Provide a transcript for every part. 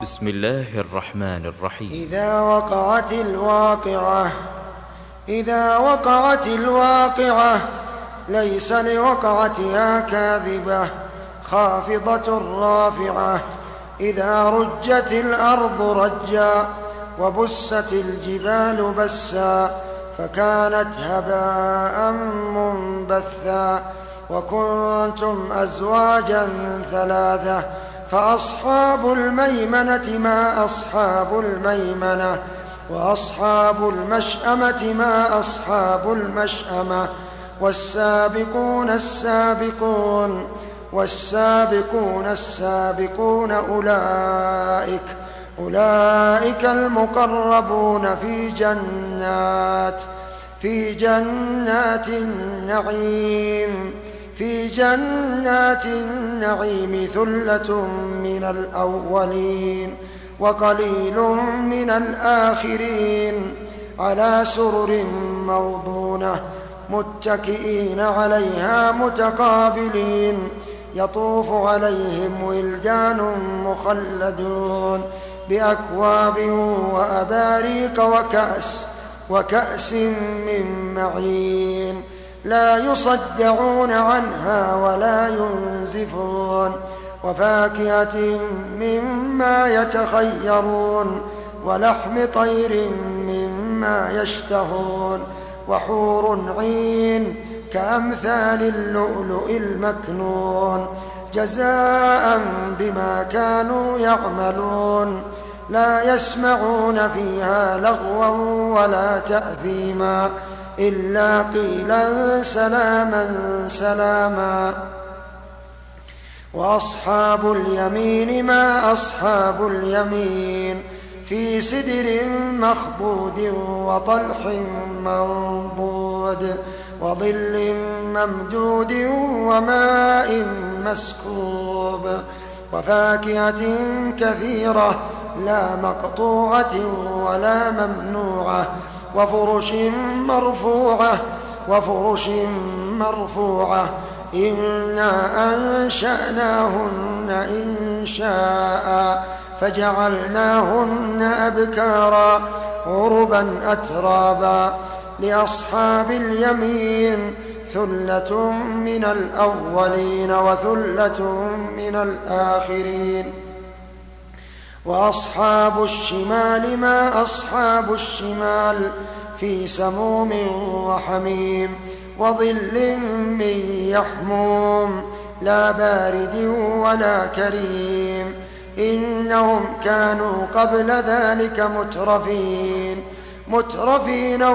بسم الله الرحمن الرحيم. إذا وقعت الواقعة ليس لوقعتها كاذبة خافضة رافعة. إذا رجت الأرض رجا وبست الجبال بسا فكانت هباء منبثا. وكنتم أزواجا ثلاثة فأصحاب الميمنة ما أصحاب الميمنة وأصحاب المشأمة ما أصحاب المشأمة. والسابقون السابقون أولئك المقربون في جنات النعيم ثلة من الأولين وقليل من الآخرين. على سرر موضونة متكئين عليها متقابلين. يطوف عليهم ولدان مخلدون بأكواب وأباريق وكأس من معين. لا يصدعون عنها ولا ينزفون. وفاكهة مما يتخيرون ولحم طير مما يشتهون. وحور عين كأمثال اللؤلؤ المكنون جزاء بما كانوا يعملون. لا يسمعون فيها لغوا ولا تأثيما إلا قيلا سلاما سلاما. وأصحاب اليمين ما أصحاب اليمين في سدر مخضود وطلح منضود وظل ممدود وماء مسكوب. وفاكهة كثيرة لا مقطوعة ولا ممنوعة. وفرش مرفوعة. إنا أنشأناهن إنشاء فجعلناهن أبكارا عربا أترابا. لأصحاب اليمين ثلة من الأولين وثلة من الآخرين. وأصحاب الشمال ما أصحاب الشمال في سموم وحميم وظل من يحموم لا بارد ولا كريم. إنهم كانوا قبل ذلك مترفين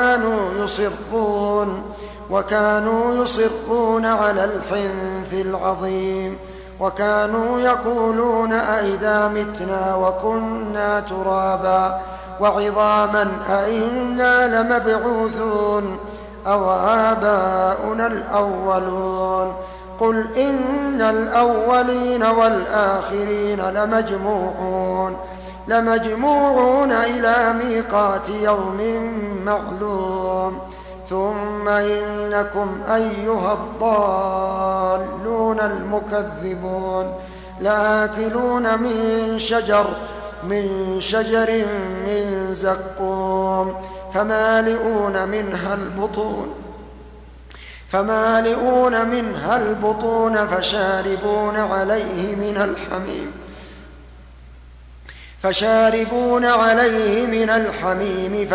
وكانوا يصرون على الحنث العظيم. وكانوا يقولون أئذا متنا وكنا ترابا وعظاما أئنا لمبعوثون أو آباؤنا الأولون. قل إن الأولين والآخرين لمجموعون إلى ميقات يوم معلوم. ثم إنكم أيها الضالون المكذبون لآكلون من شجر من زقوم فمالئون منها البطون فشاربون عليه من الحميم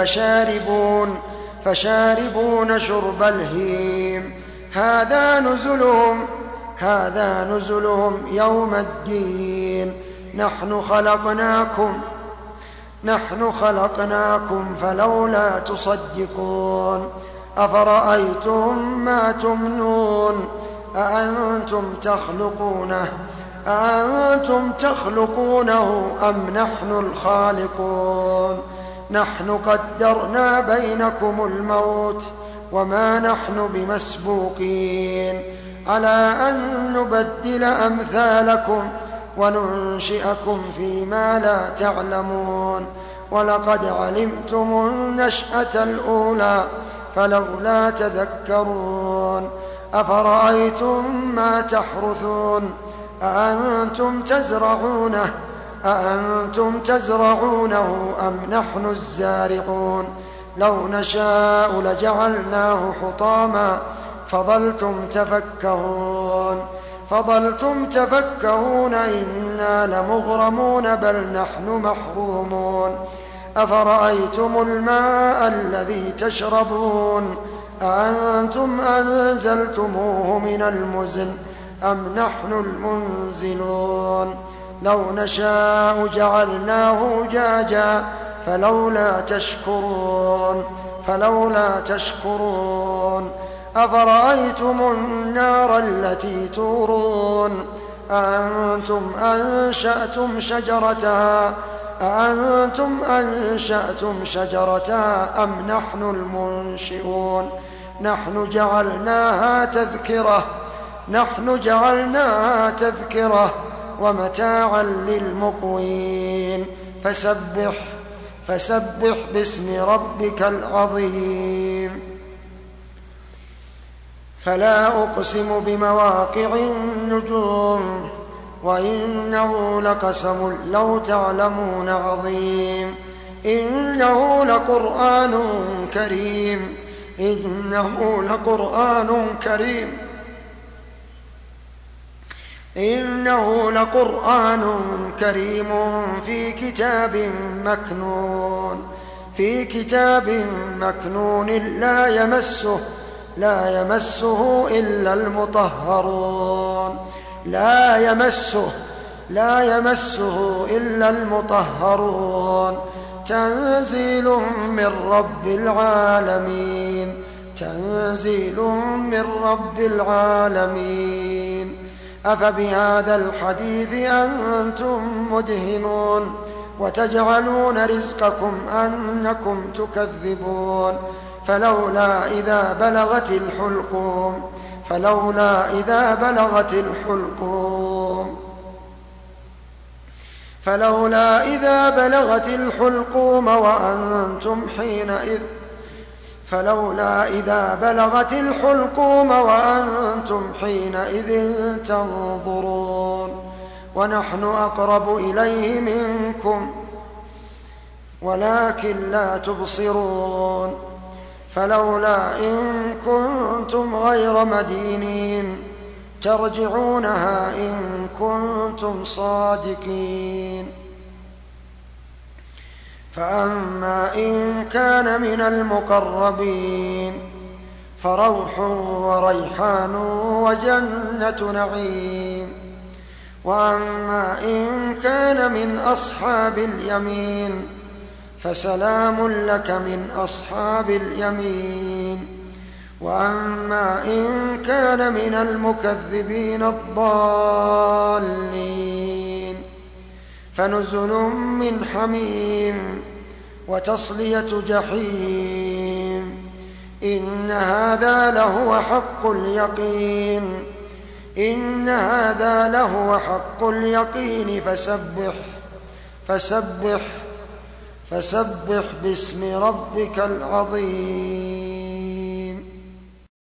فشاربون شرب الهيم. هذا نزلهم يوم الدين. نحن خلقناكم فلولا تصدقون. أفرأيتم ما تمنون أأنتم تخلقونه أم نحن الخالقون. نحن قدرنا بينكم الموت وما نحن بمسبوقين على أن نبدل أمثالكم وننشئكم فيما لا تعلمون. ولقد علمتم النشأة الأولى فلولا تذكرون. أفرأيتم ما تحرثون أأنتم تزرعونه أأنتم تزرعونه أم نحن الزارعون لو نشاء لجعلناه حطاما فظلتم تفكهون إنا لمغرمون بل نحن محرومون أفرأيتم الماء الذي تشربون أأنتم أنزلتموه من المزن أم نحن المنزلون لو نشاء جعلناه أجاجا فلولا تشكرون أفرأيتم النار التي تورون أأنتم أنشأتم شجرتها أم نحن المنشئون نحن جعلناها تذكرة ومتاعا للمقوين فسبح باسم ربك العظيم فلا أقسم بمواقع النجوم وإنه لقسم لو تعلمون عظيم إنه لقرآن كريم في كتاب مكنون لا يمسه إلا المطهرون تنزيل من رب العالمين أفبهذا الحديث أنتم مدهنون وتجعلون رزقكم أنكم تكذبون فلولا إذا بلغت الحلقوم وأنتم حينئذ تنظرون ونحن أقرب إليه منكم ولكن لا تبصرون فلولا إن كنتم غير مدينين ترجعونها إن كنتم صادقين فأما إن كان من المقربين فروح وريحان وجنة نعيم وأما إن كان من أصحاب اليمين فسلام لك من أصحاب اليمين وأما إن كان من المكذبين الضالين فنزل من حميم وتصلية جحيم إن هذا لهو حق اليقين فسبح باسم ربك العظيم